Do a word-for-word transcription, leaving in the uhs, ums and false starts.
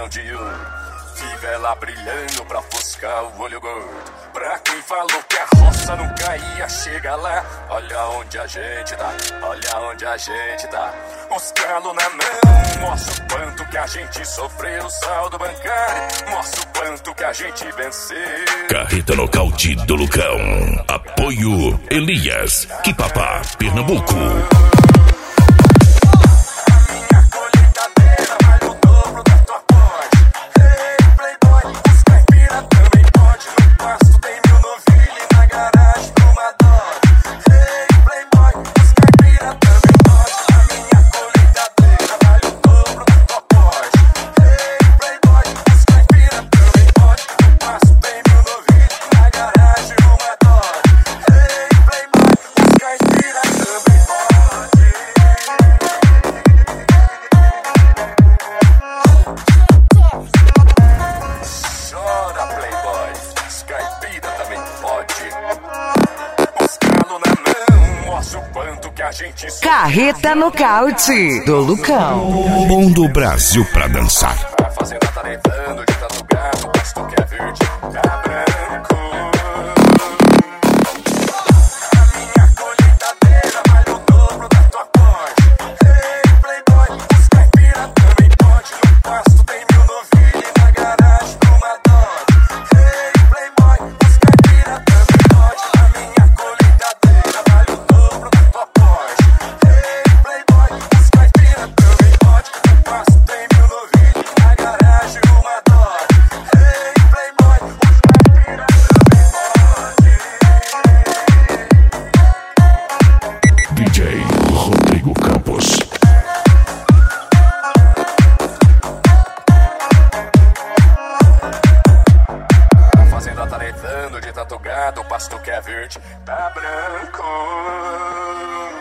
de um. Fivela brilhando pra ofuscar o olho gordo. Pra quem falou que a roça não caía, chega lá. Olha onde a gente tá, olha onde a gente tá. Os calos na mão, mostra o quanto que a gente sofreu no saldo bancário. Mostra o quanto que a gente venceu. Carreta nocaute do Lucão. Apoio Elias, Quipapá, Pernambuco. Carreta nocaute do Lucão. Bom do Brasil pra dançar. A fazenda tá levando de tanto gato, o pasto que é verde, tá branco. A minha colheitadeira vale o dobro da tua porte. Ei, playboy, os caipira também pode. No pasto tem mil novilhas e na garagem uma Dodge. Ei, playboy, os caipira também pode. A minha colheitadeira vale o dobro da tua porte. Ei, playboy, os caipira também pode. No pasto tem mil novilhas e na garagem uma Dodge. Ei, playboy, os caipira também pode. D J Rodrigo Campos. A fazenda tá levando de tanto gado, o pasto que é verde tá branco.